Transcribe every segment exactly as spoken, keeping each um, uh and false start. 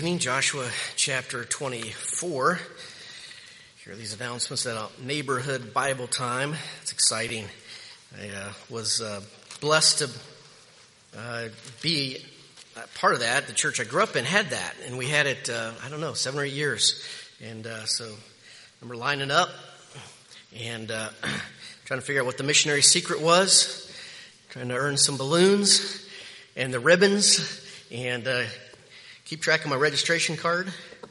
Joshua chapter twenty-four. Here are these announcements at Neighborhood Bible Time. It's exciting. I uh, was uh, blessed to uh, be part of that. The church I grew up in had that, and we had it, uh, I don't know, seven or eight years. And uh, so I remember lining up and uh, trying to figure out what the missionary secret was, trying to earn some balloons and the ribbons, and uh, keep track of my registration card.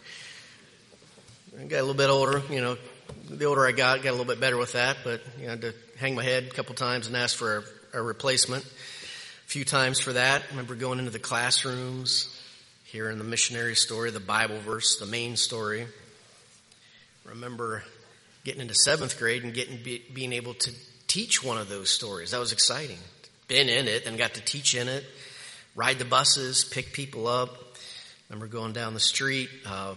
I got a little bit older, you know, the older I got, got a little bit better with that, but, you know, I had to hang my head a couple times and ask for a, a replacement. A few times for that. I remember going into the classrooms, hearing the missionary story, the Bible verse, the main story. I remember getting into seventh grade and getting be, being able to teach one of those stories. That was exciting. Been in it and got to teach in it, ride the buses, pick people up. I remember going down the street, um,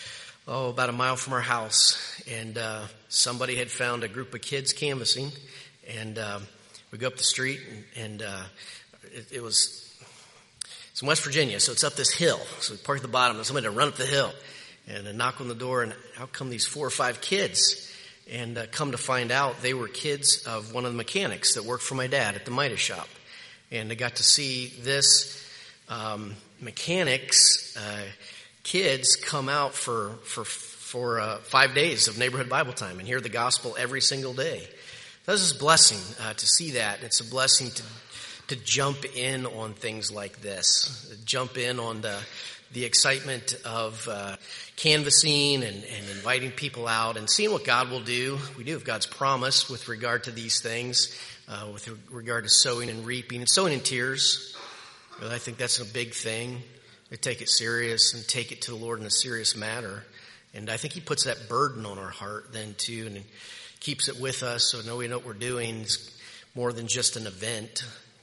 oh, about a mile from our house, and uh, somebody had found a group of kids canvassing, and um, we go up the street, and, and uh, it, it was it's in West Virginia, so it's up this hill. So we park at the bottom, and somebody had to run up the hill, and I knock on the door, and out come these four or five kids, and uh, come to find out they were kids of one of the mechanics that worked for my dad at the Midas shop, and I got to see this. Um, mechanics, uh, kids come out for, for, for, uh, five days of neighborhood Bible time and hear the gospel every single day. This is a blessing, uh, to see that. It's a blessing to, to jump in on things like this, jump in on the, the excitement of, uh, canvassing and, and inviting people out and seeing what God will do. We do have God's promise with regard to these things, uh, with regard to sowing and reaping and sowing in tears. But I think that's a big thing. We take it serious and take it to the Lord in a serious matter. And I think He puts that burden on our heart then too, and keeps it with us so we know what we're doing is more than just an event.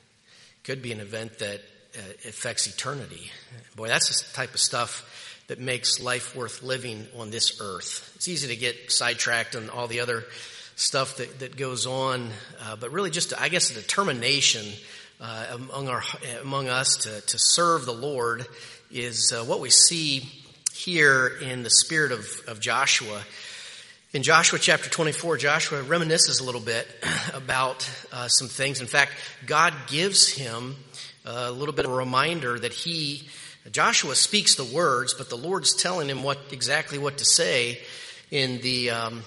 It could be an event that uh, affects eternity. Boy, that's the type of stuff that makes life worth living on this earth. It's easy to get sidetracked on all the other stuff that, that goes on, uh, but really just, I guess, a determination Uh, among our, among us to, to serve the Lord is uh, what we see here in the spirit of, of Joshua. In Joshua chapter twenty-four, Joshua reminisces a little bit about uh, some things. In fact, God gives him a little bit of a reminder that he, Joshua speaks the words, but the Lord's telling him what exactly what to say in the um,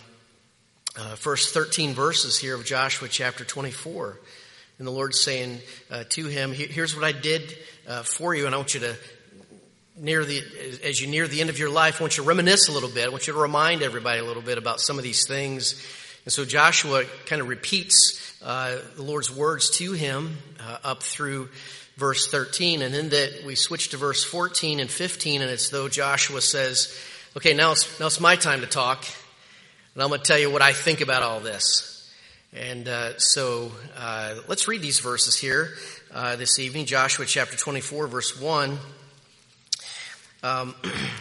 uh, first thirteen verses here of Joshua chapter twenty-four. And the Lord's saying uh, to him, here's what I did uh, for you, and I want you to, near the as you near the end of your life, I want you to reminisce a little bit. I want you to remind everybody a little bit about some of these things. And so Joshua kind of repeats uh, the Lord's words to him uh, up through verse thirteen. And then that we switch to verse fourteen and fifteen, and it's though Joshua says, okay, now it's, now it's my time to talk, and I'm going to tell you what I think about all this. And uh, so uh, let's read these verses here uh, this evening. Joshua chapter twenty-four, verse one. Um,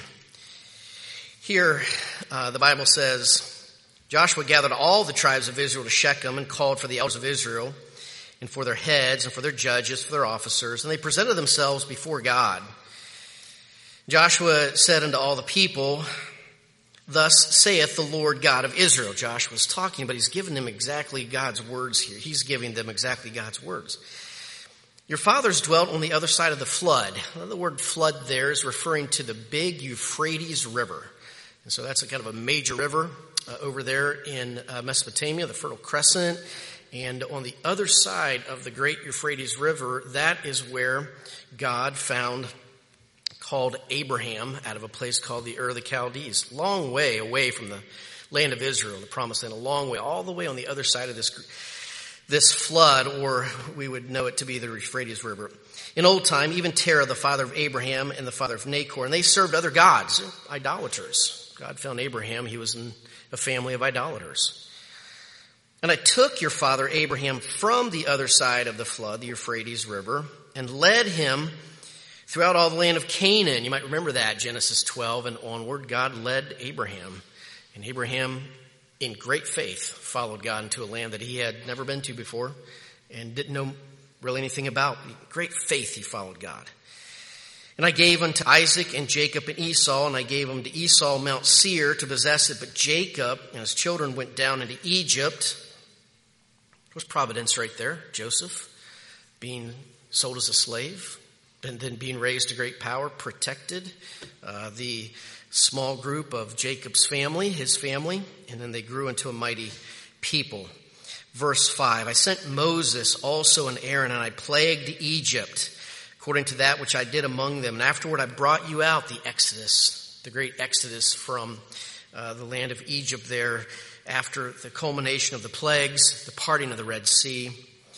here uh, the Bible says, Joshua gathered all the tribes of Israel to Shechem and called for the elders of Israel and for their heads and for their judges, for their officers. And they presented themselves before God. Joshua said unto all the people, thus saith the Lord God of Israel. Joshua's talking, but he's giving them exactly God's words here. He's giving them exactly God's words. Your fathers dwelt on the other side of the flood. The word flood there is referring to the big Euphrates River. And so that's a kind of a major river uh, over there in uh, Mesopotamia, the Fertile Crescent. And on the other side of the great Euphrates River, that is where God found called Abraham out of a place called the Ur of the Chaldees, long way away from the land of Israel, the promised land, a long way, all the way on the other side of this this flood, or we would know it to be the Euphrates River. In old time, even Terah, the father of Abraham and the father of Nahor, and they served other gods, idolaters. God found Abraham, he was in a family of idolaters. And I took your father Abraham from the other side of the flood, the Euphrates River, and led him throughout all the land of Canaan. You might remember that, Genesis twelve and onward. God led Abraham. And Abraham, in great faith, followed God into a land that he had never been to before and didn't know really anything about. Great faith, he followed God. And I gave unto Isaac and Jacob and Esau, and I gave unto Esau Mount Seir to possess it. But Jacob and his children went down into Egypt. There's providence right there. Joseph being sold as a slave, and then being raised to great power, protected uh, the small group of Jacob's family, his family, and then they grew into a mighty people. Verse five, I sent Moses also and Aaron, and I plagued Egypt, according to that which I did among them. And afterward I brought you out, the Exodus, the great Exodus from uh, the land of Egypt there, after the culmination of the plagues, the parting of the Red Sea.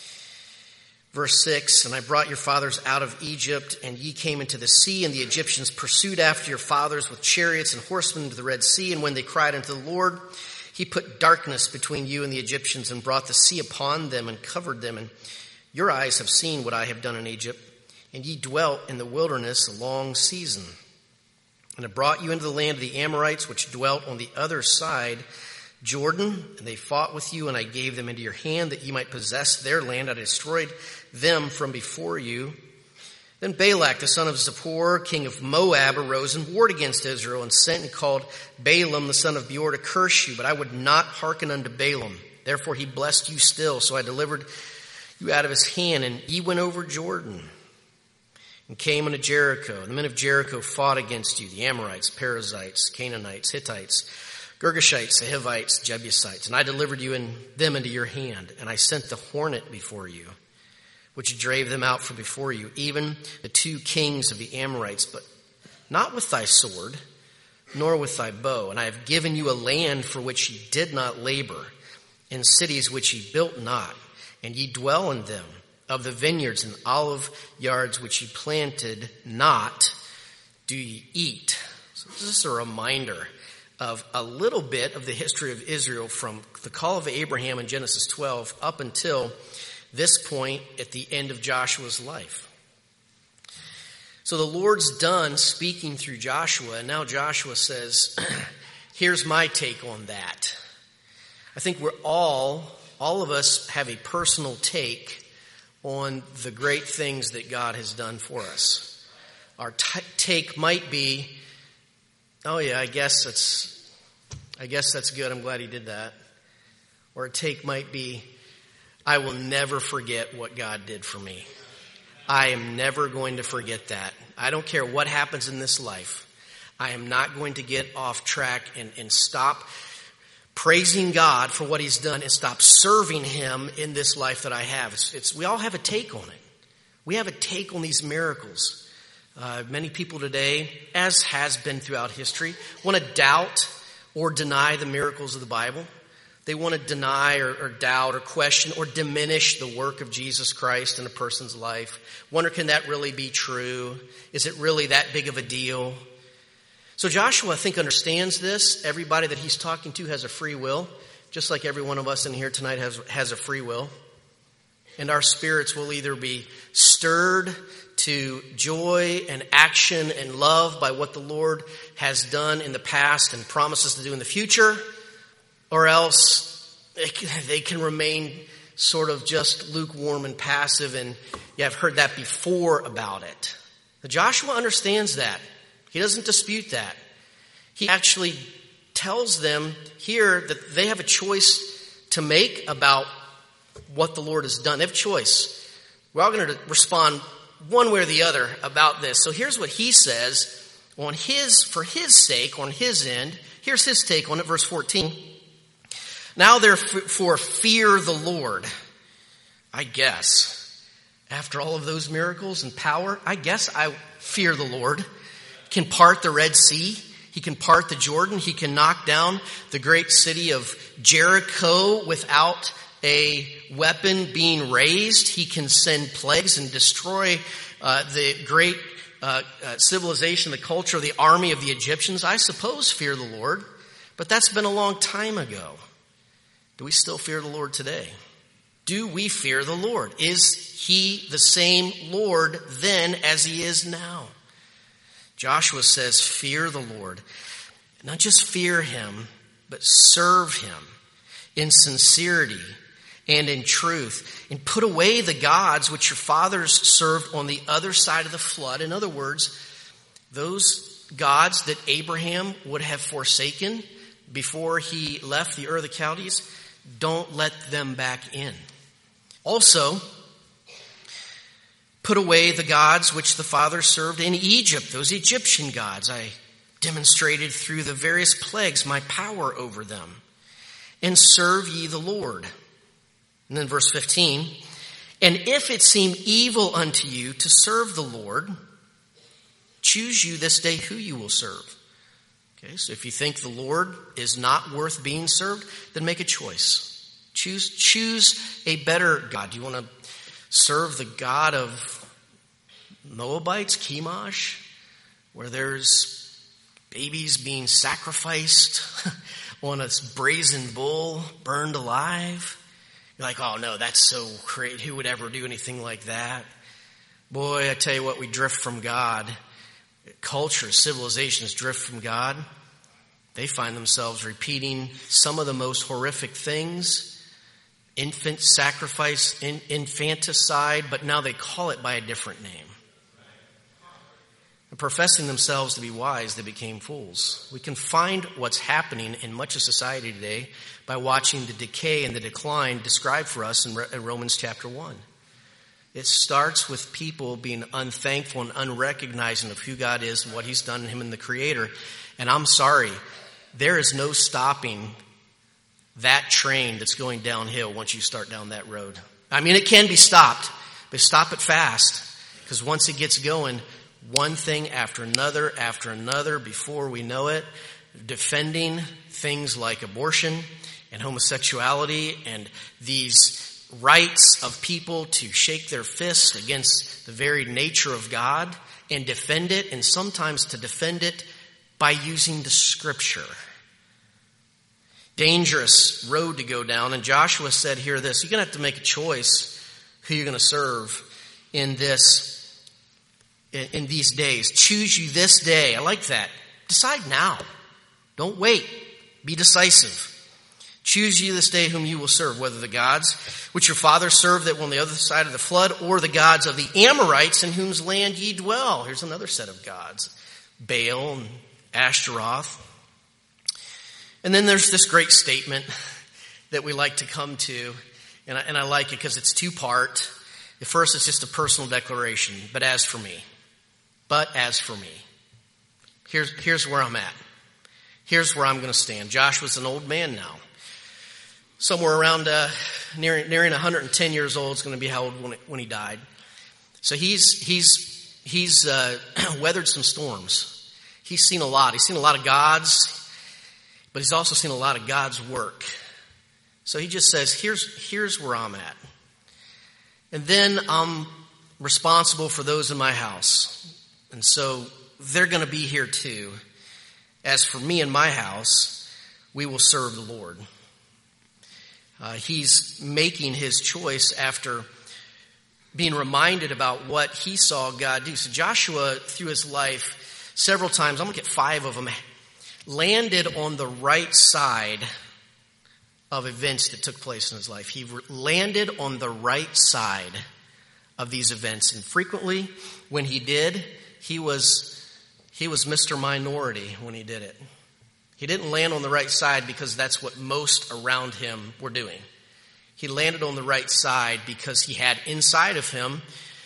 Verse six, and I brought your fathers out of Egypt, and ye came into the sea, and the Egyptians pursued after your fathers with chariots and horsemen into the Red Sea. And when they cried unto the Lord, he put darkness between you and the Egyptians, and brought the sea upon them, and covered them. And your eyes have seen what I have done in Egypt. And ye dwelt in the wilderness a long season. And I brought you into the land of the Amorites, which dwelt on the other side Jordan, and they fought with you, and I gave them into your hand that ye might possess their land. I destroyed them from before you. Then Balak, the son of Zippor, king of Moab, arose and warred against Israel, and sent and called Balaam, the son of Beor, to curse you. But I would not hearken unto Balaam. Therefore he blessed you still. So I delivered you out of his hand, and ye went over Jordan, and came unto Jericho. The men of Jericho fought against you, the Amorites, Perizzites, Canaanites, Hittites, Girgashites, the Hivites, Jebusites. And I delivered you in them into your hand. And I sent the hornet before you, which drave them out from before you, even the two kings of the Amorites, but not with thy sword, nor with thy bow. And I have given you a land for which ye did not labor, and cities which ye built not, and ye dwell in them. Of the vineyards and olive yards which ye planted not, do ye eat. So this is a reminder of a little bit of the history of Israel from the call of Abraham in Genesis twelve up until this point at the end of Joshua's life. So the Lord's done speaking through Joshua, and now Joshua says, here's my take on that. I think we're all, all of us have a personal take on the great things that God has done for us. Our t- take might be, oh yeah, I guess that's, I guess that's good. I'm glad he did that. Or a take might be, I will never forget what God did for me. I am never going to forget that. I don't care what happens in this life. I am not going to get off track and, and stop praising God for what he's done and stop serving him in this life that I have. It's, it's, we all have a take on it. We have a take on these miracles. Uh, many people today, as has been throughout history, want to doubt or deny the miracles of the Bible. They want to deny or, or doubt or question or diminish the work of Jesus Christ in a person's life. Wonder, can that really be true? Is it really that big of a deal? So Joshua, I think, understands this. Everybody that he's talking to has a free will, just like every one of us in here tonight has, has a free will. And our spirits will either be stirred to joy and action and love by what the Lord has done in the past and promises to do in the future, or else they can remain sort of just lukewarm and passive, and yeah, I've heard that before about it. But Joshua understands that. He doesn't dispute that. He actually tells them here that they have a choice to make about what the Lord has done. They have a choice. We're all going to respond one way or the other about this. So here's what he says on his, for his sake, on his end. Here's his take on it, verse fourteen. Now therefore fear the Lord. I guess, after all of those miracles and power, I guess I fear the Lord. Can part the Red Sea. He can part the Jordan. He can knock down the great city of Jericho without a weapon being raised. He can send plagues and destroy uh, the great uh, uh, civilization, the culture, the army of the Egyptians. I suppose fear the Lord, but that's been a long time ago. Do we still fear the Lord today? Do we fear the Lord? Is he the same Lord then as he is now? Joshua says, fear the Lord. Not just fear him, but serve him in sincerity and in truth. And put away the gods which your fathers served on the other side of the flood. In other words, those gods that Abraham would have forsaken before he left the Ur of the Chaldees, don't let them back in. Also, put away the gods which the fathers served in Egypt, those Egyptian gods. I demonstrated through the various plagues my power over them. And serve ye the Lord. And then verse fifteen, and if it seem evil unto you to serve the Lord, choose you this day who you will serve. Okay, so if you think the Lord is not worth being served, then make a choice. Choose, choose a better God. Do you want to serve the God of Moabites, Chemosh, where there's babies being sacrificed on a brazen bull, burned alive? You're like, oh no, that's so great. Who would ever do anything like that? Boy, I tell you what, we drift from God. Cultures, civilizations drift from God. They find themselves repeating some of the most horrific things. Infant sacrifice, in, infanticide, but now they call it by a different name. And professing themselves to be wise, they became fools. We can find what's happening in much of society today by watching the decay and the decline described for us in, in Romans chapter one. It starts with people being unthankful and unrecognizing of who God is and what He's done in Him and the Creator. And I'm sorry, there is no stopping that train that's going downhill once you start down that road. I mean, it can be stopped, but stop it fast. Because once it gets going, one thing after another after another, before we know it, defending things like abortion and homosexuality and these rights of people to shake their fist against the very nature of God and defend it, and sometimes to defend it by using the Scripture. Dangerous road to go down. And Joshua said here this, you're going to have to make a choice who you're going to serve in this, in, in these days. Choose you this day. I like that. Decide now. Don't wait. Be decisive. Choose you this day whom you will serve, whether the gods which your fathers served that were on the other side of the flood, or the gods of the Amorites in whose land ye dwell. Here's another set of gods. Baal and Ashtaroth. And then there's this great statement that we like to come to, and I, and I like it because it's two-part. The first is just a personal declaration, but as for me. But as for me. Here's, here's where I'm at. Here's where I'm going to stand. Joshua's an old man now. Somewhere around uh, nearing, nearing one hundred ten years old is going to be how old when, it, when he died. So he's he's he's uh, weathered some storms. He's seen a lot. He's seen a lot of gods, but he's also seen a lot of God's work. So he just says, "Here's here's where I'm at," and then I'm responsible for those in my house, and so they're going to be here too. As for me and my house, we will serve the Lord. Uh, he's making his choice after being reminded about what he saw God do. So Joshua, through his life, several times, I'm going to get five of them, landed on the right side of events that took place in his life. He landed on the right side of these events. And frequently, when he did, he was, he was Mister Minority when he did it. He didn't land on the right side because that's what most around him were doing. He landed on the right side because he had inside of him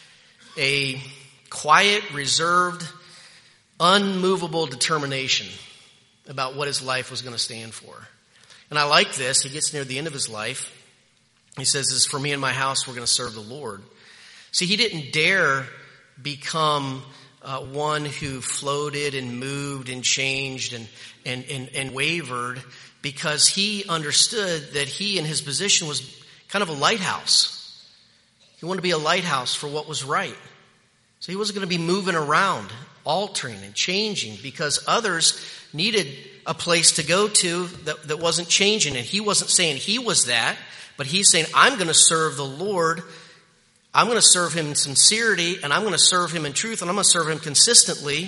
a quiet, reserved, unmovable determination about what his life was going to stand for. And I like this. He gets near the end of his life. He says, "As for me and my house, we're going to serve the Lord." See, he didn't dare become Uh, one who floated and moved and changed and, and, and, and wavered, because he understood that he in his position was kind of a lighthouse. He wanted to be a lighthouse for what was right. So he wasn't going to be moving around, altering and changing, because others needed a place to go to that, that wasn't changing. And he wasn't saying he was that, but he's saying, I'm going to serve the Lord. I'm going to serve him in sincerity, and I'm going to serve him in truth, and I'm going to serve him consistently.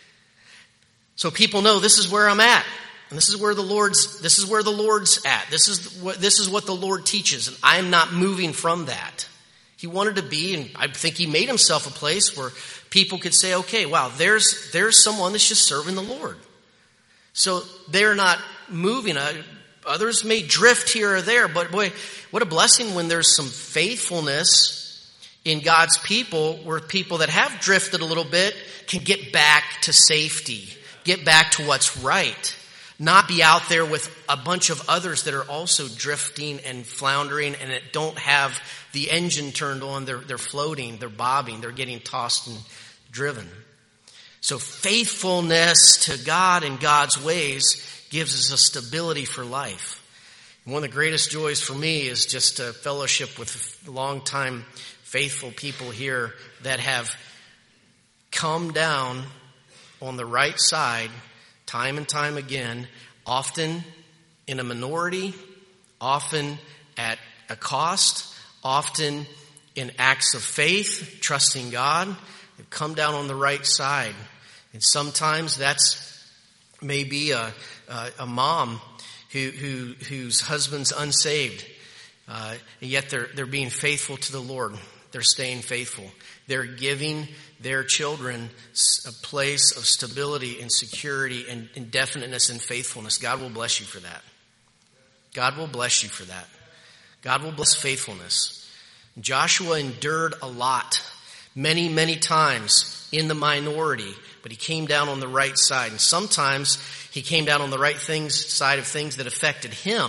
So people know this is where I'm at, and this is where the Lord's. This is where the Lord's at. This is what this is what the Lord teaches, and I'm not moving from that. He wanted to be, and I think he made himself a place where people could say, okay, wow, there's there's someone that's just serving the Lord. So they're not moving. Others may drift here or there, but boy, what a blessing when there's some faithfulness in God's people, where people that have drifted a little bit can get back to safety, get back to what's right. Not be out there with a bunch of others that are also drifting and floundering and that don't have the engine turned on. They're, they're floating, they're bobbing, they're getting tossed and driven. So faithfulness to God and God's ways gives us a stability for life. And one of the greatest joys for me is just a fellowship with longtime faithful people here that have come down on the right side time and time again, often in a minority, often at a cost, often in acts of faith, trusting God. They've come down on the right side. And sometimes that's maybe a, a, a mom who, who whose husband's unsaved, uh, and yet they're they're being faithful to the Lord. They're staying faithful. They're giving their children a place of stability and security and, and definiteness and faithfulness. God will bless you for that. God will bless you for that. God will bless faithfulness. Joshua endured a lot, many, many times in the minority, but he came down on the right side. And sometimes he came down on the right things, side of things that affected him.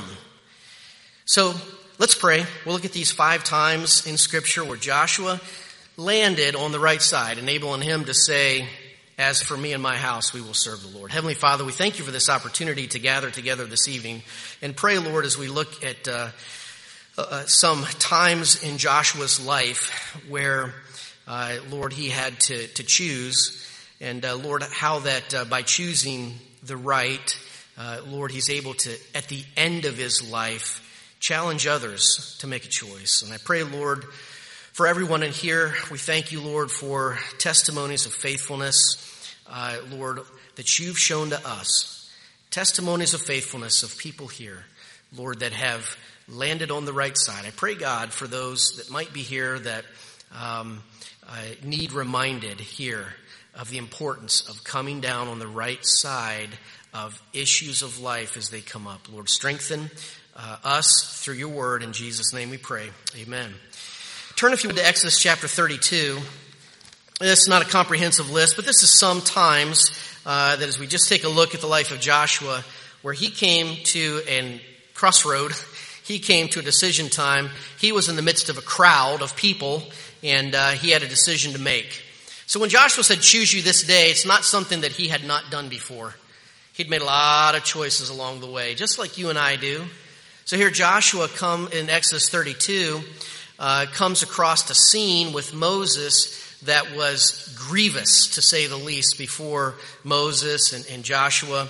So let's pray. We'll look at these five times in Scripture where Joshua landed on the right side, enabling him to say, as for me and my house, we will serve the Lord. Heavenly Father, we thank you for this opportunity to gather together this evening and pray, Lord, as we look at uh, uh, some times in Joshua's life where, uh, Lord, he had to, to choose. And, uh, Lord, how that uh, by choosing the right, uh, Lord, he's able to, at the end of his life, challenge others to make a choice. And I pray, Lord, for everyone in here, we thank you, Lord, for testimonies of faithfulness, uh, Lord, that you've shown to us. Testimonies of faithfulness of people here, Lord, that have landed on the right side. I pray, God, for those that might be here that um, uh, need reminded here of the importance of coming down on the right side of issues of life as they come up. Lord, strengthen uh, us through your word. In Jesus' name we pray. Amen. Turn, if you would, to Exodus chapter thirty-two. It's not a comprehensive list, but this is some times uh, that as we just take a look at the life of Joshua, where he came to a crossroad, he came to a decision time. He was in the midst of a crowd of people, and uh, he had a decision to make. So when Joshua said, choose you this day, it's not something that he had not done before. He'd made a lot of choices along the way, just like you and I do. So here Joshua come in Exodus thirty-two, Uh, comes across a scene with Moses that was grievous, to say the least, before Moses and, and Joshua.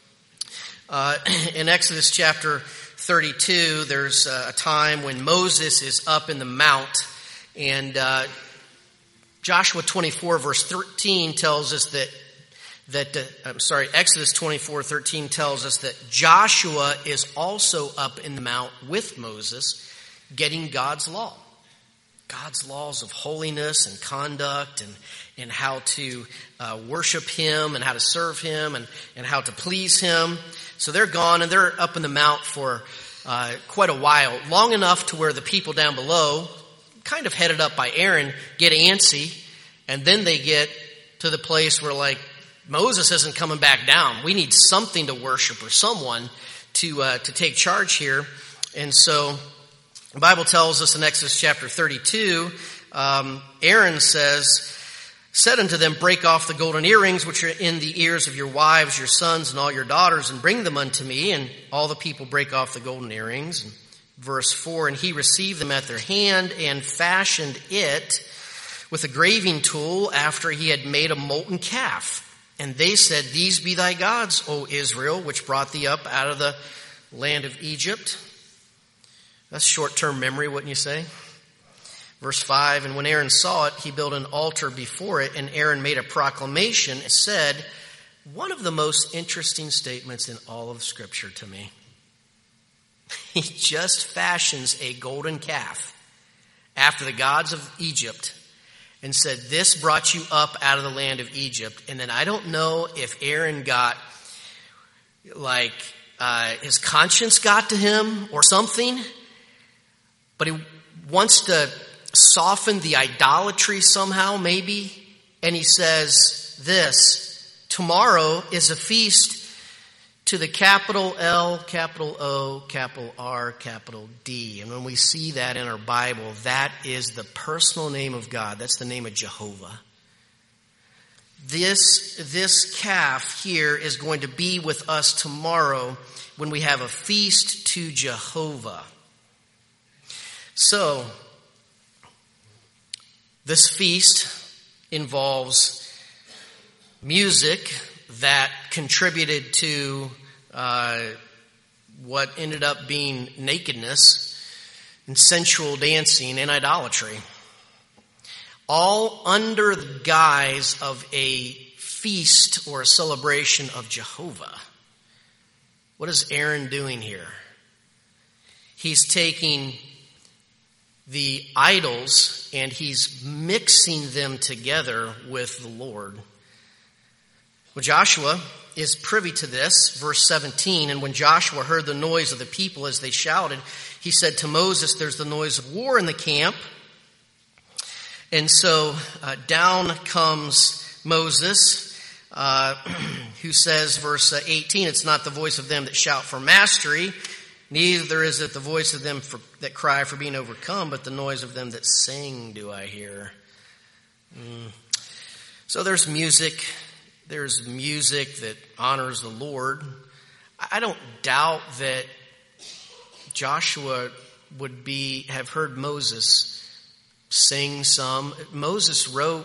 Uh, in Exodus chapter thirty-two, there's a time when Moses is up in the mount, and uh, Joshua twenty-four verse thirteen tells us that that uh, I'm sorry, Exodus twenty-four thirteen tells us that Joshua is also up in the mount with Moses, getting God's law. God's laws of holiness and conduct and, and how to uh, worship him and how to serve him and, and how to please him. So they're gone and they're up in the mount for uh, quite a while, long enough to where the people down below, kind of headed up by Aaron, get antsy. And then they get to the place where, like, Moses isn't coming back down. We need something to worship or someone to uh, to take charge here. And so the Bible tells us in Exodus chapter thirty-two, um, Aaron says, said unto them, break off the golden earrings which are in the ears of your wives, your sons, and all your daughters, and bring them unto me. And all the people break off the golden earrings. And verse four, and he received them at their hand and fashioned it with a graving tool after he had made a molten calf. And they said, these be thy gods, O Israel, which brought thee up out of the land of Egypt. That's short-term memory, wouldn't you say? Verse five, and when Aaron saw it, he built an altar before it, and Aaron made a proclamation and said, one of the most interesting statements in all of Scripture to me. He just fashions a golden calf after the gods of Egypt and said, this brought you up out of the land of Egypt. And then I don't know if Aaron got, like, uh, his conscience got to him or something, but he wants to soften the idolatry somehow, maybe. And he says this, tomorrow is a feast to the capital L, capital O, capital R, capital D. And when we see that in our Bible, that is the personal name of God. That's the name of Jehovah. This, this calf here is going to be with us tomorrow when we have a feast to Jehovah. So, this feast involves music that contributed to uh, what ended up being nakedness and sensual dancing and idolatry. All under the guise of a feast or a celebration of Jehovah. What is Aaron doing here? He's taking the idols and he's mixing them together with the Lord. Well, Joshua is privy to this, verse seventeen, and when Joshua heard the noise of the people as they shouted, he said to Moses, there's the noise of war in the camp. And so uh, down comes Moses, uh, who says, verse eighteen, it's not the voice of them that shout for mastery, neither is it the voice of them for, that cry for being overcome, but the noise of them that sing do I hear. Mm. So there's music. There's music that honors the Lord. I don't doubt that Joshua would be have heard Moses sing some. Moses wrote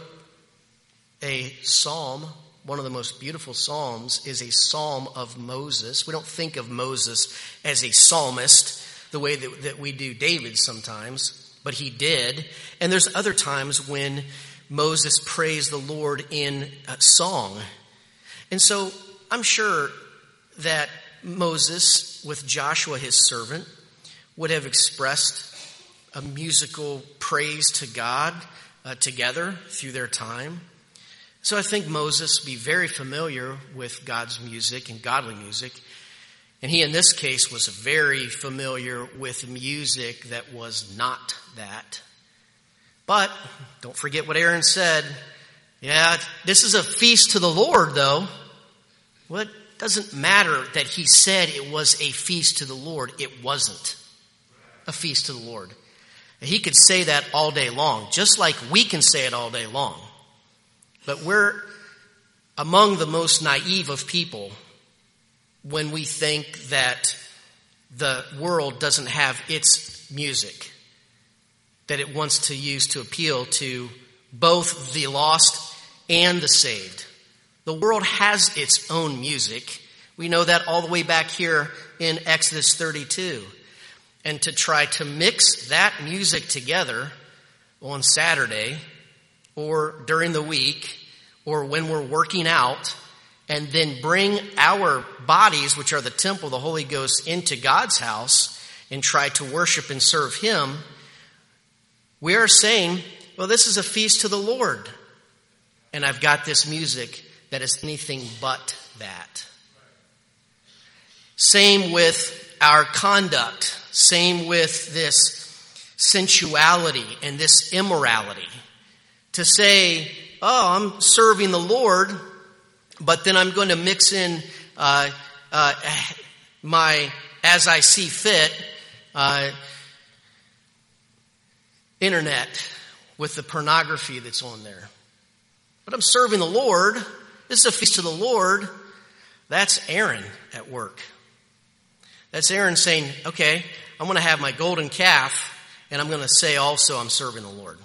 a psalm. One of the most beautiful psalms is a psalm of Moses. We don't think of Moses as a psalmist the way that, that we do David sometimes, but he did. And there's other times when Moses praised the Lord in a song. And so I'm sure that Moses, with Joshua his servant, would have expressed a musical praise to God uh, together through their time. So I think Moses would be very familiar with God's music and godly music. And he, in this case, was very familiar with music that was not that. But don't forget what Aaron said. Yeah, this is a feast to the Lord, though. Well, it doesn't matter that he said it was a feast to the Lord. It wasn't a feast to the Lord. He could say that all day long, just like we can say it all day long. But we're among the most naive of people when we think that the world doesn't have its music that it wants to use to appeal to both the lost and the saved. The world has its own music. We know that all the way back here in Exodus thirty-two. And to try to mix that music together on Saturday or during the week or when we're working out and then bring our bodies, which are the temple of the Holy Ghost, into God's house and try to worship and serve Him, we are saying, well, this is a feast to the Lord. And I've got this music that is anything but that. Same with our conduct. Same with this sensuality and this immorality. To say, oh, I'm serving the Lord, but then I'm going to mix in uh, uh, my, as I see fit, uh, internet with the pornography that's on there. But I'm serving the Lord. This is a feast to the Lord. That's Aaron at work. That's Aaron saying, okay, I'm going to have my golden calf, and I'm going to say also I'm serving the Lord.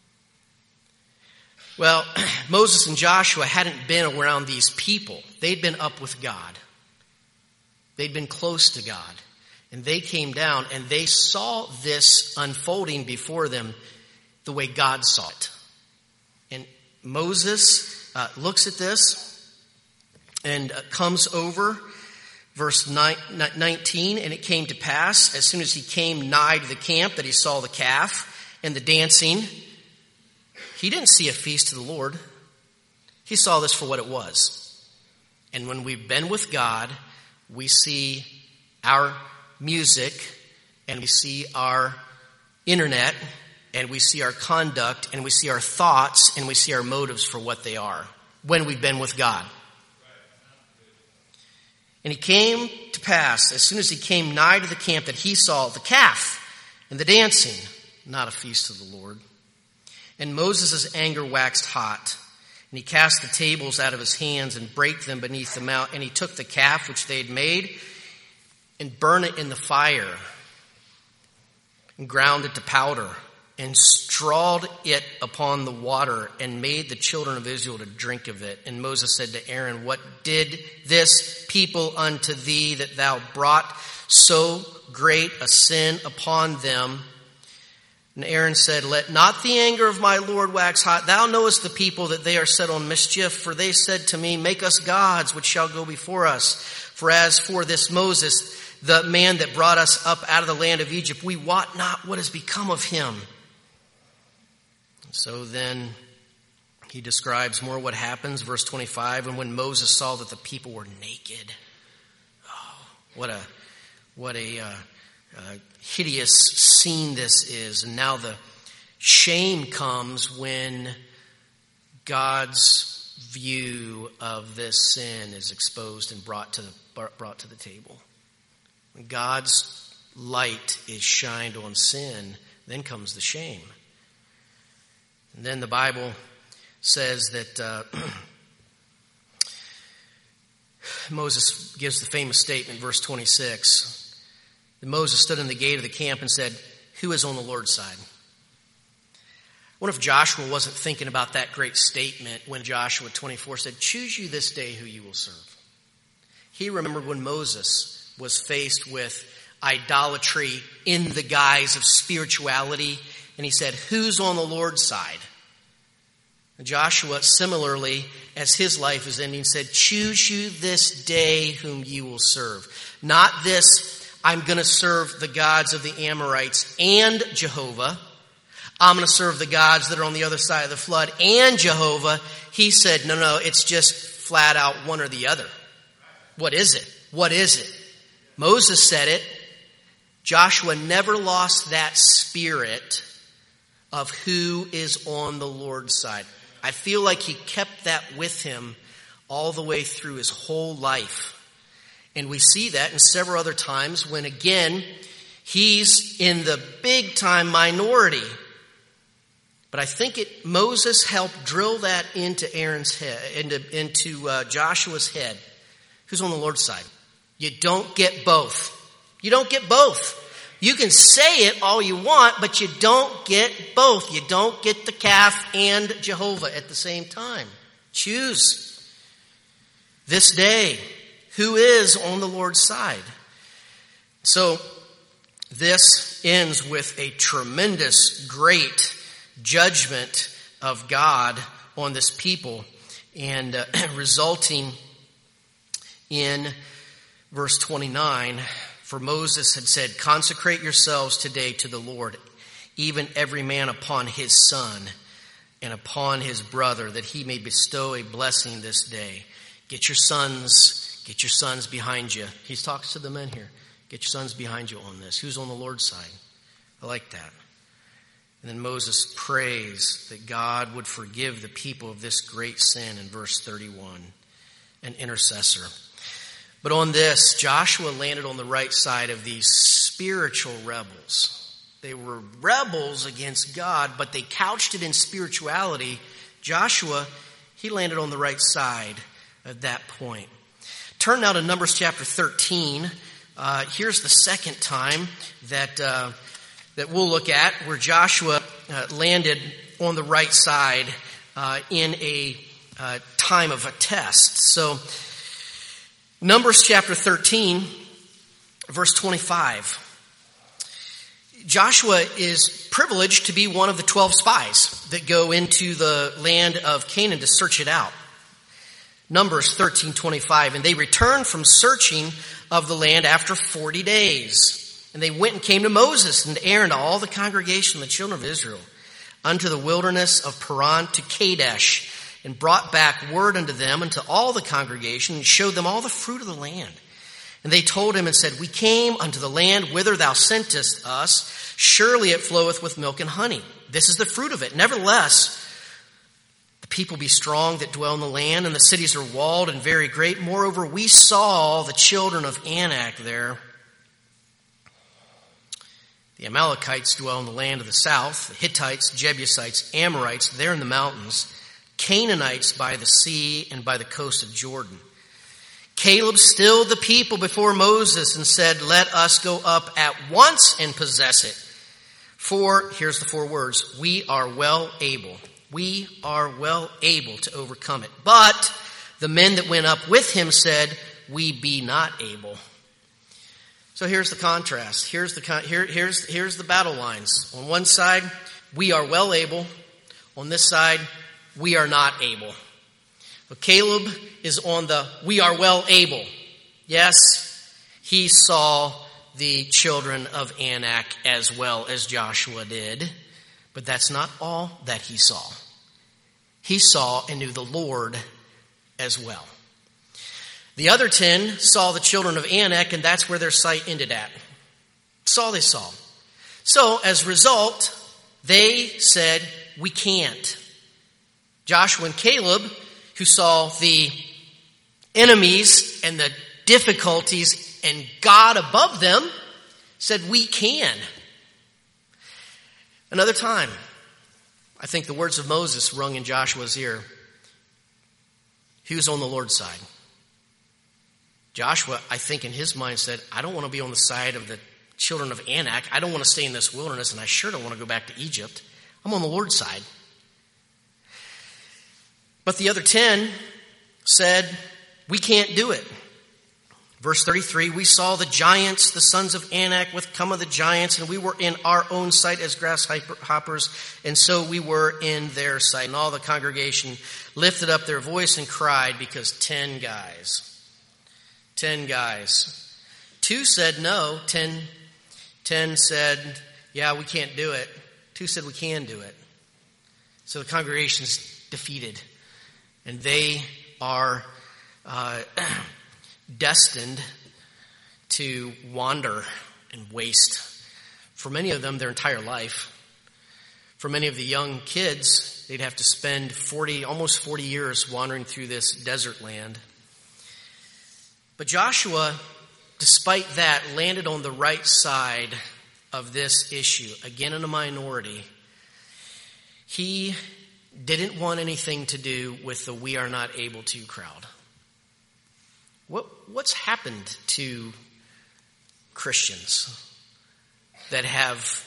Well, Moses and Joshua hadn't been around these people. They'd been up with God. They'd been close to God. And they came down, and they saw this unfolding before them the way God saw it. And Moses uh, looks at this and uh, comes over. Verse nineteen, and it came to pass, as soon as he came nigh to the camp, that he saw the calf, and the dancing, he didn't see a feast of the Lord. He saw this for what it was. And when we've been with God, we see our music and we see our internet and we see our conduct and we see our thoughts and we see our motives for what they are when we've been with God. And he came to pass, as soon as he came nigh to the camp, that he saw the calf and the dancing, not a feast of the Lord. And Moses' anger waxed hot, and he cast the tables out of his hands and brake them beneath the mount. And he took the calf which they had made and burned it in the fire and ground it to powder and strawed it upon the water and made the children of Israel to drink of it. And Moses said to Aaron, what did this people unto thee that thou brought so great a sin upon them? And Aaron said, let not the anger of my Lord wax hot. Thou knowest the people that they are set on mischief. For they said to me, make us gods which shall go before us. For as for this Moses, the man that brought us up out of the land of Egypt, we wot not what has become of him. So then he describes more what happens. Verse twenty-five, and when Moses saw that the people were naked. Oh, what a, what a uh, uh, hideous scene this is. And now the shame comes when God's view of this sin is exposed and brought to the, brought to the table. When God's light is shined on sin, then comes the shame. And then the Bible says that uh, Moses gives the famous statement, verse twenty-six, that Moses stood in the gate of the camp and said, who is on the Lord's side? I wonder if Joshua wasn't thinking about that great statement when Joshua twenty-four said, choose you this day who you will serve. He remembered when Moses was faced with idolatry in the guise of spirituality, and he said, who's on the Lord's side? And Joshua, similarly, as his life is ending, said, choose you this day whom you will serve. Not this, I'm going to serve the gods of the Amorites and Jehovah. I'm going to serve the gods that are on the other side of the flood and Jehovah. He said, no, no, it's just flat out one or the other. What is it? What is it? Moses said it. Joshua never lost that spirit of who is on the Lord's side. I feel like he kept that with him all the way through his whole life. And we see that in several other times when, again, he's in the big time minority. But I think it Moses helped drill that into Aaron's head, into, into uh, Joshua's head. Who's on the Lord's side? You don't get both. You don't get both. You can say it all you want, but you don't get both. You don't get the calf and Jehovah at the same time. Choose this day who is on the Lord's side. So this ends with a tremendous, great judgment of God on this people, and uh, resulting in verse twenty-nine, for Moses had said, consecrate yourselves today to the Lord, even every man upon his son and upon his brother, that he may bestow a blessing this day. Get your sons, get your sons behind you. He talks to the men here. Get your sons behind you on this. Who's on the Lord's side? I like that. And then Moses prays that God would forgive the people of this great sin in verse thirty-one. An intercessor. But on this, Joshua landed on the right side of these spiritual rebels. They were rebels against God, but they couched it in spirituality. Joshua, he landed on the right side at that point. Turn now to Numbers chapter thirteen. Uh, here's the second time that uh, that we'll look at where Joshua uh, landed on the right side uh, in a uh, time of a test. So, Numbers chapter thirteen, verse twenty-five. Joshua is privileged to be one of the twelve spies that go into the land of Canaan to search it out. Numbers thirteen twenty-five, and they returned from searching of the land after forty days. And they went and came to Moses and to Aaron, to all the congregation, the children of Israel, unto the wilderness of Paran to Kadesh, and brought back word unto them and to all the congregation, and showed them all the fruit of the land. And they told him and said, we came unto the land whither thou sentest us. Surely it floweth with milk and honey. This is the fruit of it. Nevertheless, the people be strong that dwell in the land, and the cities are walled and very great. Moreover, we saw the children of Anak there. The Amalekites dwell in the land of the south, the Hittites, Jebusites, Amorites, there in the mountains, Canaanites by the sea and by the coast of Jordan. Caleb stilled the people before Moses and said, let us go up at once and possess it. For, here's the four words, we are well able. We are well able to overcome it. But the men that went up with him said, we be not able. So here's the contrast. Here's the here, here's here's the battle lines. On one side, we are well able. On this side, we are not able. But Caleb is on the we are well able. Yes, he saw the children of Anak as well as Joshua did, but that's not all that he saw. He saw and knew the Lord as well. The other ten saw the children of Anak, and that's where their sight ended at. That's all they saw. So, as a result, they said, we can't. Joshua and Caleb, who saw the enemies and the difficulties and God above them, said, we can. Another time, I think the words of Moses rung in Joshua's ear. He was on the Lord's side. Joshua, I think in his mind said, I don't want to be on the side of the children of Anak. I don't want to stay in this wilderness, and I sure don't want to go back to Egypt. I'm on the Lord's side. But the other ten said, we can't do it. Verse thirty-three, we saw the giants, the sons of Anak, with come of the giants, and we were in our own sight as grasshoppers, and so we were in their sight. And all the congregation lifted up their voice and cried, because ten guys, ten guys, two said no, ten, ten said, yeah, we can't do it. Two said we can do it. So the congregation's defeated, and they are uh, destined to wander and waste. For many of them, their entire life. For many of the young kids, they'd have to spend forty, almost forty years wandering through this desert land. But Joshua, despite that, landed on the right side of this issue, again in a minority. He didn't want anything to do with the we are not able to crowd. What, what's happened to Christians that have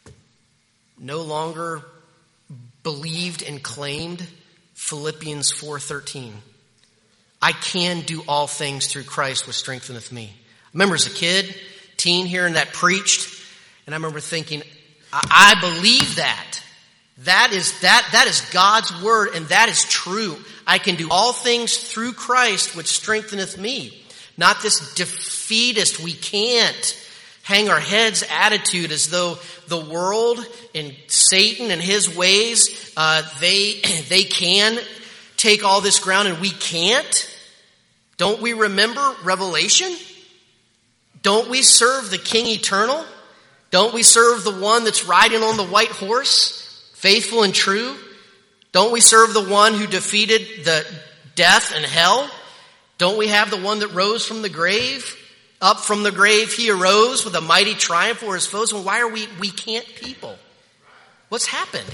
no longer believed and claimed Philippians four thirteen? I can do all things through Christ which strengtheneth me. I remember as a kid, teen hearing that preached, and I remember thinking, I, I believe that. That is that that is God's word, and that is true. I can do all things through Christ which strengtheneth me. Not this defeatist, we can't hang our heads attitude as though the world and Satan and his ways, uh, they they can take all this ground and we can't. Don't we remember Revelation? Don't we serve the King Eternal? Don't we serve the one that's riding on the white horse, faithful and true? Don't we serve the one who defeated the death and hell? Don't we have the one that rose from the grave? Up from the grave he arose with a mighty triumph for his foes. And why are we, we can't people? What's happened?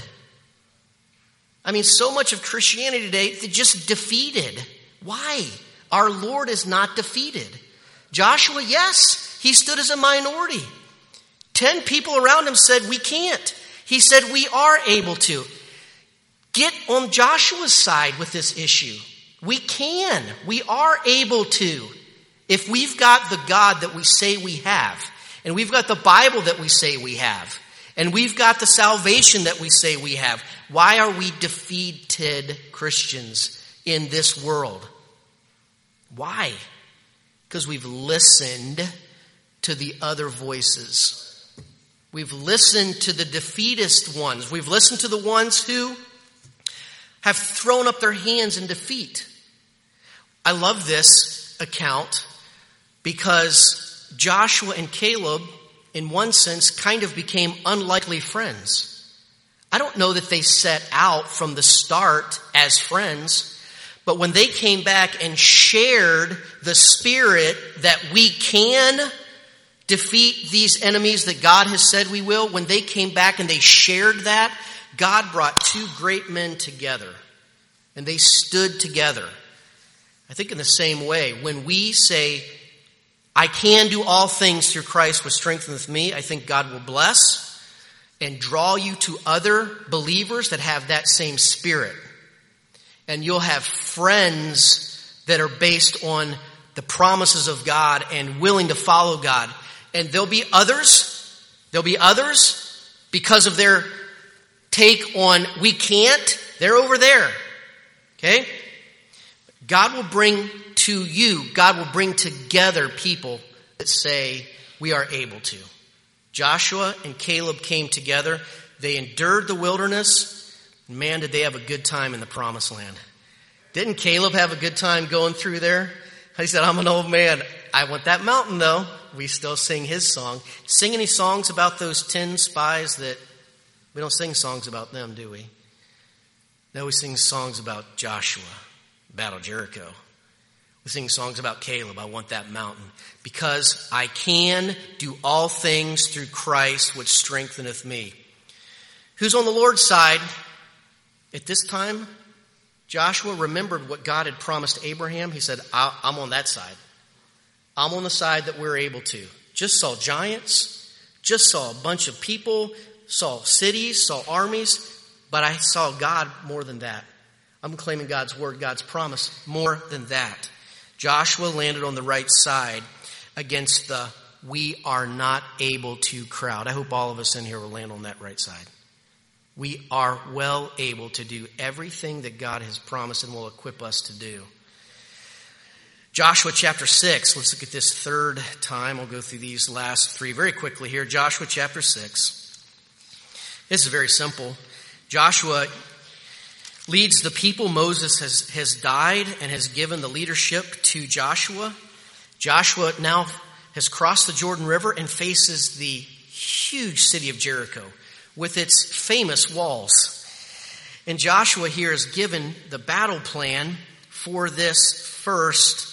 I mean, so much of Christianity today is just defeated. Why? Our Lord is not defeated. Joshua, yes, he stood as a minority. Ten people around him said, we can't. He said, we are able to. Get on Joshua's side with this issue. We can. We are able to. If we've got the God that we say we have, and we've got the Bible that we say we have, and we've got the salvation that we say we have, why are we defeated Christians in this world? Why? Because we've listened to the other voices. We've listened to the defeatist ones. We've listened to the ones who have thrown up their hands in defeat. I love this account because Joshua and Caleb, in one sense, kind of became unlikely friends. I don't know that they set out from the start as friends, but when they came back and shared the spirit that we can defeat these enemies that God has said we will, when they came back and they shared that, God brought two great men together and they stood together. I think in the same way, when we say, I can do all things through Christ which strengtheneth me, I think God will bless and draw you to other believers that have that same spirit. And you'll have friends that are based on the promises of God and willing to follow God. And there'll be others, there'll be others because of their take on we can't, they're over there. Okay? God will bring to you, God will bring together people that say we are able to. Joshua and Caleb came together. They endured the wilderness. Man, did they have a good time in the promised land. Didn't Caleb have a good time going through there? He said, I'm an old man. I want that mountain though. We still sing his song. Sing any songs about those ten spies that, we don't sing songs about them, do we? No, we sing songs about Joshua, Battle of Jericho. We sing songs about Caleb, I want that mountain. Because I can do all things through Christ which strengtheneth me. Who's on the Lord's side? At this time, Joshua remembered what God had promised Abraham. He said, I'm on that side. I'm on the side that we're able to. Just saw giants, just saw a bunch of people, saw cities, saw armies, but I saw God more than that. I'm claiming God's word, God's promise more than that. Joshua landed on the right side against the we are not able to crowd. I hope all of us in here will land on that right side. We are well able to do everything that God has promised and will equip us to do. Joshua chapter six, let's look at this third time. I'll go through these last three very quickly here. Joshua chapter six. This is very simple. Joshua leads the people. Moses has, has died and has given the leadership to Joshua. Joshua now has crossed the Jordan River and faces the huge city of Jericho with its famous walls. And Joshua here is given the battle plan for this first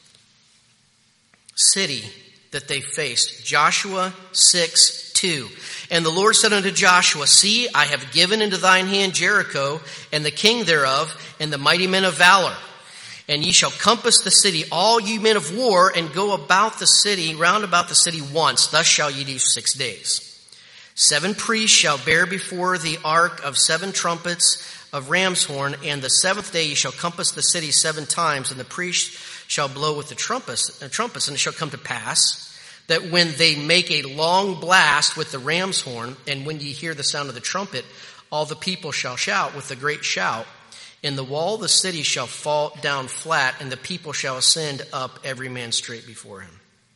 city that they faced. Joshua six two. And the Lord said unto Joshua, see, I have given into thine hand Jericho, and the king thereof, and the mighty men of valor. And ye shall compass the city, all you men of war, and go about the city, round about the city once. Thus shall ye do six days. Seven priests shall bear before the ark of seven trumpets of ram's horn, and the seventh day ye shall compass the city seven times, and the priests shall blow with the trumpets, uh, trumpets, and it shall come to pass that when they make a long blast with the ram's horn, and when ye hear the sound of the trumpet, all the people shall shout with a great shout, and the wall of the city shall fall down flat, and the people shall ascend up every man straight before him.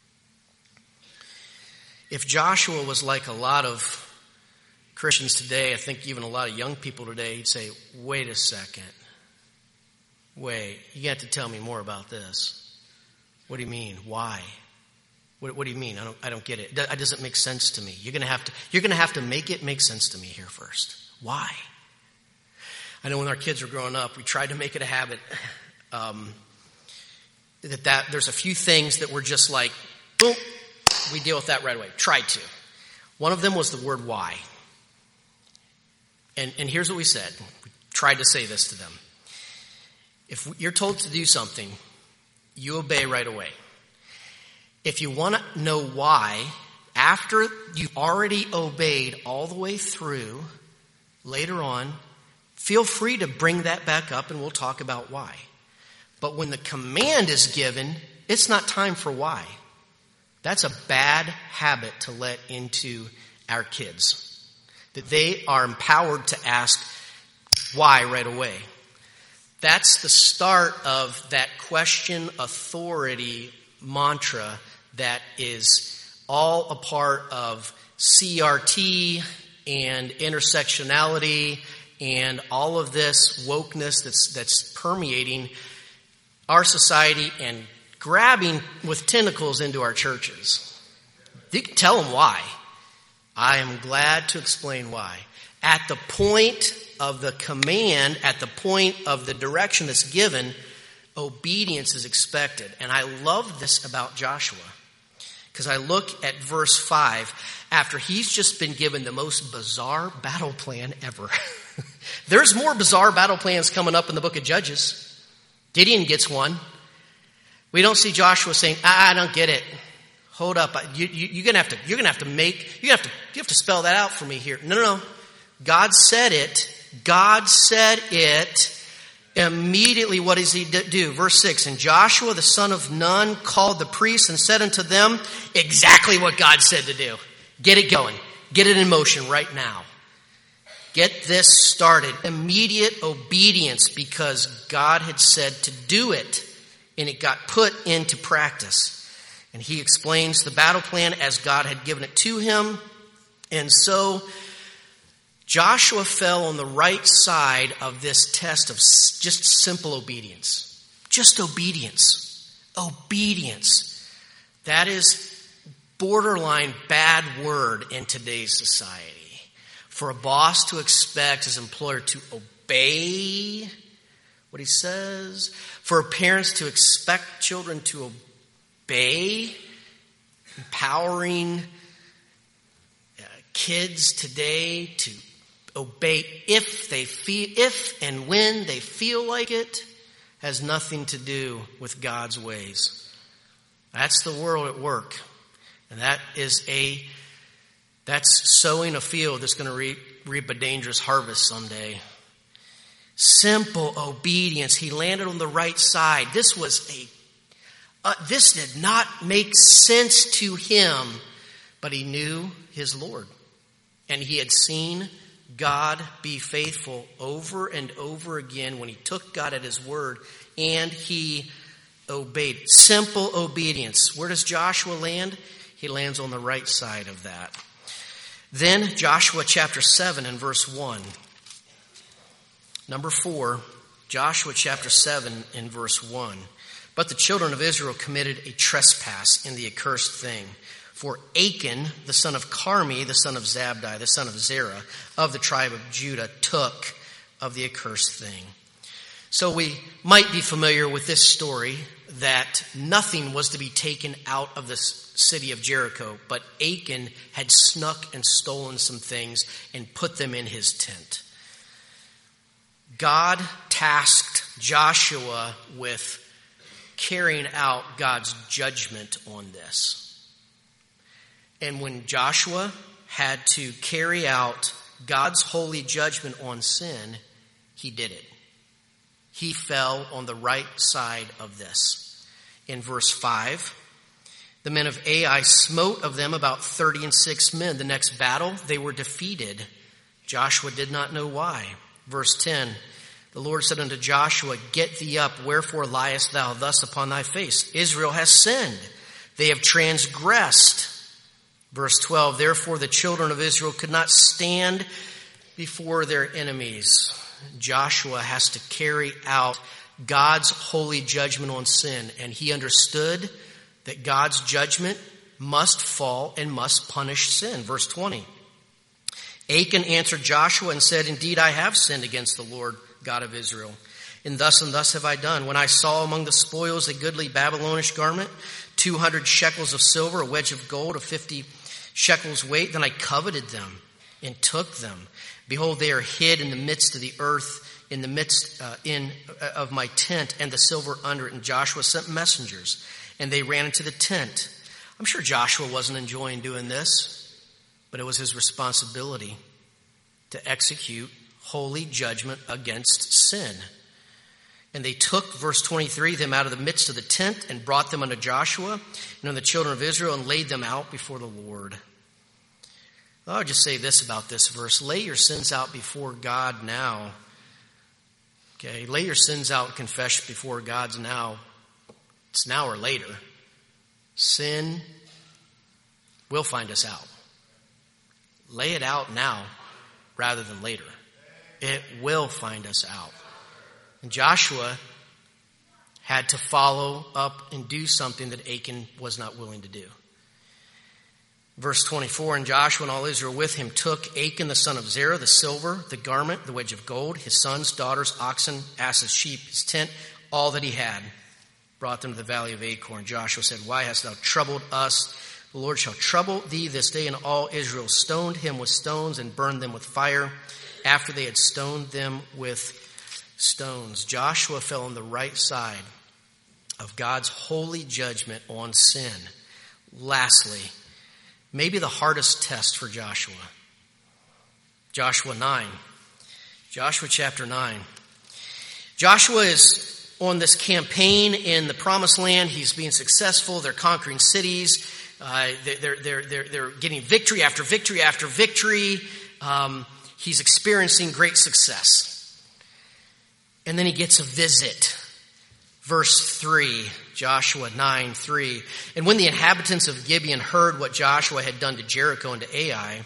If Joshua was like a lot of Christians today, I think even a lot of young people today, you'd say, wait a second. Wait, you have to tell me more about this. What do you mean? Why? What, what do you mean? I don't, I don't get it. It doesn't make sense to me. You're going to have to, you're going to have to make it make sense to me here first. Why? I know when our kids were growing up, we tried to make it a habit, um, that, that there's a few things that were just like, boom, we deal with that right away. Tried to. One of them was the word why. And, and here's what we said. We tried to say this to them. If you're told to do something, you obey right away. If you want to know why, after you've already obeyed all the way through, later on, feel free to bring that back up and we'll talk about why. But when the command is given, it's not time for why. That's a bad habit to let into our kids. That they are empowered to ask why right away. That's the start of that question authority mantra that is all a part of C R T and intersectionality and all of this wokeness that's that's permeating our society and grabbing with tentacles into our churches. You can tell them why. I am glad to explain why. At the point of the command, at the point of the direction that's given, obedience is expected. And I love this about Joshua. Because I look at verse five, after he's just been given the most bizarre battle plan ever. There's more bizarre battle plans coming up in the book of Judges. Gideon gets one. We don't see Joshua saying, ah, I don't get it. Hold up. You, you, you're gonna have to, you're gonna have to make, you have to, you have to spell that out for me here. No, no, no. God said it. God said it. Immediately, what does he do? Verse six, and Joshua, the son of Nun, called the priests and said unto them exactly what God said to do. Get it going. Get it in motion right now. Get this started. Immediate obedience because God had said to do it, and it got put into practice. And he explains the battle plan as God had given it to him. And so Joshua fell on the right side of this test of just simple obedience. Just obedience. Obedience. That is borderline bad word in today's society. For a boss to expect his employer to obey what he says. For parents to expect children to obey. Empowering uh, kids today to obey if they feel, if and when they feel like it, has nothing to do with God's ways. That's the world at work. And that is a, that's sowing a field that's going to reap, reap a dangerous harvest someday. Simple obedience. He landed on the right side. This was a, uh, this did not make sense to him, but he knew his Lord. And he had seen God be faithful over and over again when he took God at his word and he obeyed. Simple obedience. Where does Joshua land? He lands on the right side of that. Then Joshua chapter seven and verse one. Number four, Joshua chapter seven and verse one. But the children of Israel committed a trespass in the accursed thing. For Achan, the son of Carmi, the son of Zabdi, the son of Zerah, of the tribe of Judah, took of the accursed thing. So we might be familiar with this story that nothing was to be taken out of the city of Jericho, but Achan had snuck and stolen some things and put them in his tent. God tasked Joshua with carrying out God's judgment on this. And when Joshua had to carry out God's holy judgment on sin, he did it. He fell on the right side of this. In verse five, the men of Ai smote of them about thirty and six men. The next battle, they were defeated. Joshua did not know why. Verse ten, the Lord said unto Joshua, get thee up, wherefore liest thou thus upon thy face? Israel has sinned. They have transgressed. Verse twelve, therefore the children of Israel could not stand before their enemies. Joshua has to carry out God's holy judgment on sin, and he understood that God's judgment must fall and must punish sin. Verse twenty, Achan answered Joshua and said, indeed I have sinned against the Lord God of Israel, and thus and thus have I done. When I saw among the spoils a goodly Babylonish garment, two hundred shekels of silver, a wedge of gold of fifty shekels weight, then I coveted them and took them. Behold, they are hid in the midst of the earth, in the midst uh, in uh, of my tent, and the silver under it. And Joshua sent messengers, and they ran into the tent. I'm sure Joshua wasn't enjoying doing this, but it was his responsibility to execute holy judgment against sin. And they took, verse twenty-three, them out of the midst of the tent and brought them unto Joshua and unto the children of Israel and laid them out before the Lord. I'll just say this about this verse. Lay your sins out before God now. Okay, lay your sins out and confess before God's now. It's now or later. Sin will find us out. Lay it out now rather than later. It will find us out. And Joshua had to follow up and do something that Achan was not willing to do. Verse twenty-four, and Joshua and all Israel with him took Achan the son of Zerah, the silver, the garment, the wedge of gold, his sons, daughters, oxen, asses, sheep, his tent, all that he had, brought them to the valley of Achor. And Joshua said, why hast thou troubled us? The Lord shall trouble thee this day. And all Israel stoned him with stones and burned them with fire after they had stoned them with stones. Joshua fell on the right side of God's holy judgment on sin. Lastly, maybe the hardest test for Joshua. Joshua nine. Joshua chapter nine. Joshua is on this campaign in the promised land. He's being successful. They're conquering cities. Uh, they're, they're, they're, they're getting victory after victory after victory. Um, he's experiencing great success. And then he gets a visit. Verse three, Joshua nine three. And when the inhabitants of Gibeon heard what Joshua had done to Jericho and to Ai,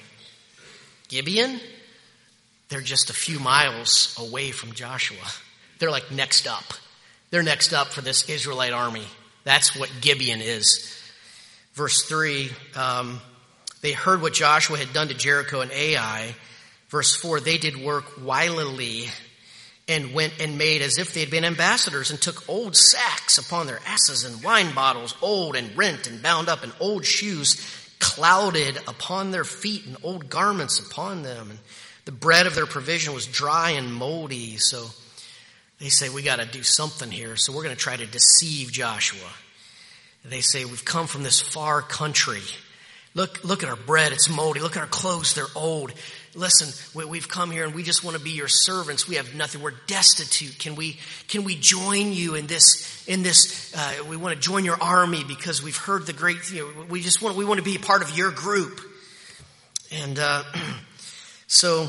Gibeon, they're just a few miles away from Joshua. They're like next up. They're next up for this Israelite army. That's what Gibeon is. Verse three, um, they heard what Joshua had done to Jericho and Ai. Verse four, they did work wilily and went and made as if they had been ambassadors and took old sacks upon their asses and wine bottles, old and rent and bound up, and old shoes clouded upon their feet and old garments upon them. And the bread of their provision was dry and moldy. So they say, we got to do something here. So we're going to try to deceive Joshua. They say, we've come from this far country. Look, look at our bread. It's moldy. Look at our clothes. They're old. Listen, we, we've come here and we just want to be your servants. We have nothing. We're destitute. Can we, can we join you in this, in this, uh, we want to join your army because we've heard the great, you know, we just want, we want to be a part of your group. And, uh, so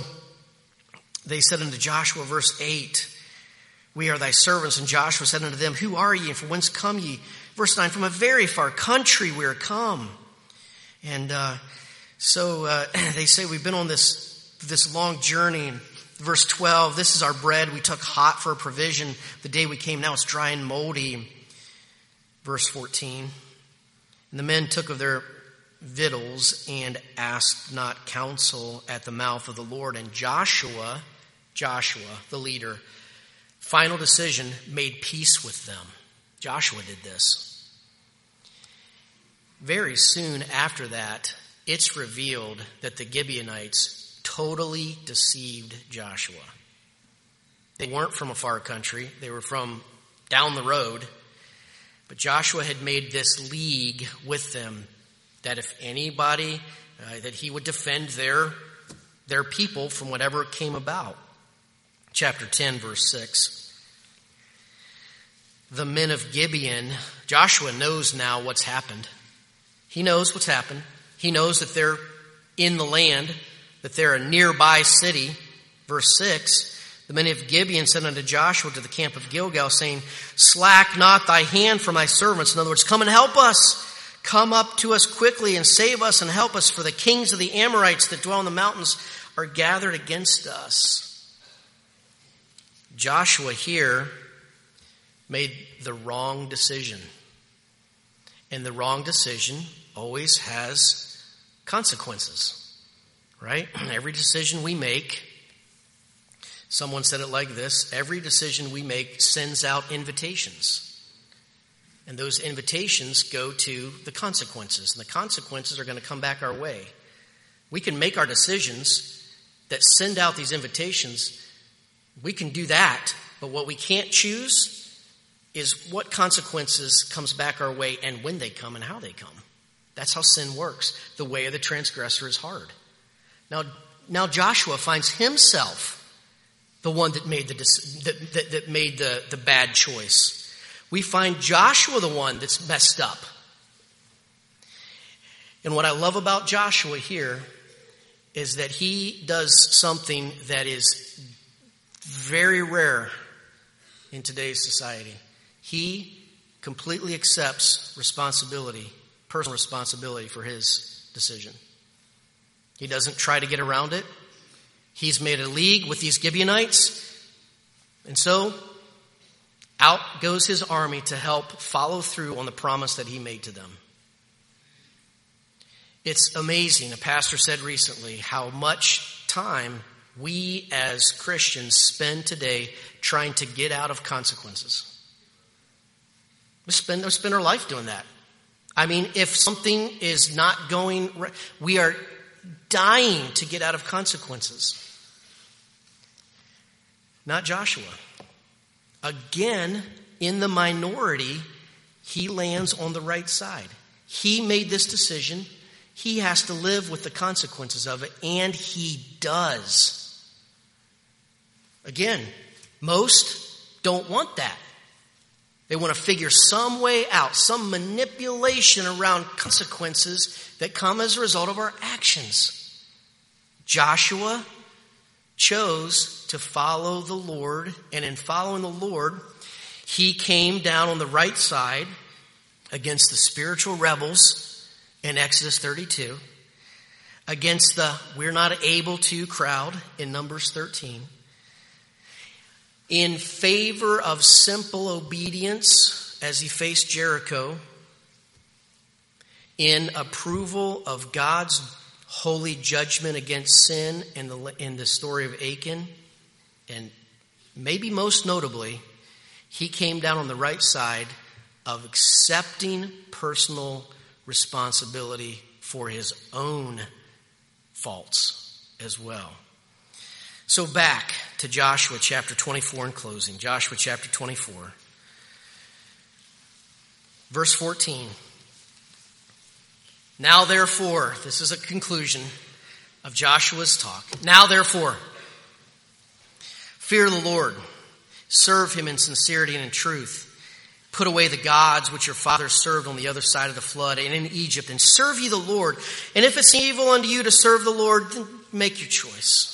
they said unto Joshua, verse eight, we are thy servants. And Joshua said unto them, who are ye and from whence come ye? Verse nine, from a very far country we are come. And, uh, so, uh, they say we've been on this, this long journey. And verse twelve, this is our bread. We took hot for a provision. The day we came, now it's dry and moldy. Verse fourteen, and the men took of their victuals and asked not counsel at the mouth of the Lord. And Joshua, Joshua, the leader, final decision, made peace with them. Joshua did this. Very soon after that, it's revealed that the Gibeonites totally deceived Joshua. They weren't from a far country. They were from down the road. But Joshua had made this league with them that if anybody, uh, that he would defend their, their people from whatever came about. Chapter ten, verse six. The men of Gibeon, Joshua knows now what's happened. He knows what's happened. He knows that they're in the land, that they're a nearby city. Verse six, the men of Gibeon said unto Joshua to the camp of Gilgal, saying, slack not thy hand from thy servants. In other words, come and help us. Come up to us quickly and save us and help us, for the kings of the Amorites that dwell in the mountains are gathered against us. Joshua here made the wrong decision. And the wrong decision always has consequences, right? Every decision we make, someone said it like this, every decision we make sends out invitations. And those invitations go to the consequences. And the consequences are going to come back our way. We can make our decisions that send out these invitations. We can do that. But what we can't choose is what consequences comes back our way and when they come and how they come. That's how sin works. The way of the transgressor is hard. Now, now Joshua finds himself the one that made the that, that, that made the, the bad choice. We find Joshua the one that's messed up. And what I love about Joshua here is that he does something that is very rare in today's society. He completely accepts responsibility, personal responsibility for his decision. He doesn't try to get around it. He's made a league with these Gibeonites. And so out goes his army to help follow through on the promise that he made to them. It's amazing, a pastor said recently, how much time we as Christians spend today trying to get out of consequences. We spend, we spend our life doing that. I mean, if something is not going right, we are dying to get out of consequences. Not Joshua. Again, in the minority, he lands on the right side. He made this decision. He has to live with the consequences of it, and he does. Again, most don't want that. They want to figure some way out, some manipulation around consequences that come as a result of our actions. Joshua chose to follow the Lord, and in following the Lord, he came down on the right side against the spiritual rebels in Exodus thirty-two, against the we're not able to crowd in Numbers thirteen, in favor of simple obedience as he faced Jericho, in approval of God's holy judgment against sin in the, in the story of Achan, and maybe most notably, he came down on the right side of accepting personal responsibility for his own faults as well. So back to Joshua chapter twenty-four in closing. Joshua chapter twenty-four. Verse fourteen. Now therefore, this is a conclusion of Joshua's talk. Now therefore, fear the Lord. Serve him in sincerity and in truth. Put away the gods which your fathers served on the other side of the flood and in Egypt, and serve ye the Lord. And if it's evil unto you to serve the Lord, then make your choice.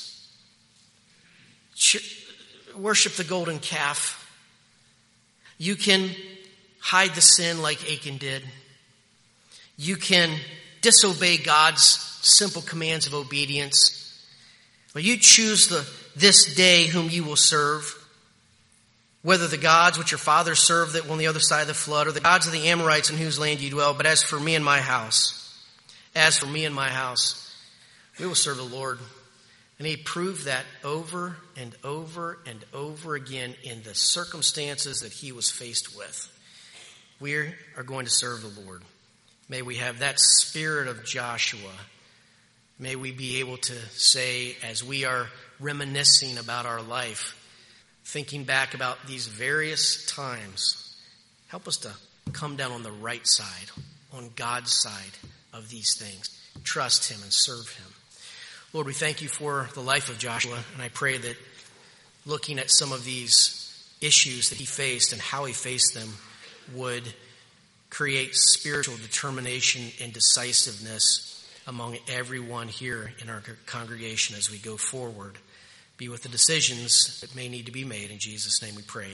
Worship the golden calf. You can hide the sin like Achan did. You can disobey God's simple commands of obedience. Well, you choose the this day whom you will serve. Whether the gods which your fathers served that were on the other side of the flood, or the gods of the Amorites in whose land you dwell. But as for me and my house, as for me and my house, we will serve the Lord. And he proved that over and over and over again in the circumstances that he was faced with. We are going to serve the Lord. May we have that spirit of Joshua. May we be able to say, as we are reminiscing about our life, thinking back about these various times, help us to come down on the right side, on God's side of these things. Trust him and serve him. Lord, we thank you for the life of Joshua, and I pray that looking at some of these issues that he faced and how he faced them would create spiritual determination and decisiveness among everyone here in our congregation as we go forward. Be with the decisions that may need to be made. In Jesus' name we pray.